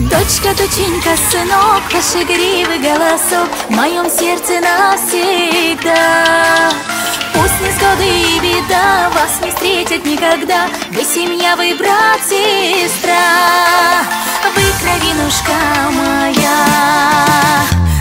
Дочка, доченька, сынок, ваш игривый голосок в моем сердце навсегда. Пусть невзгоды и беда вас не встретят никогда. Вы семья, вы брат, сестра, вы кровинушка моя.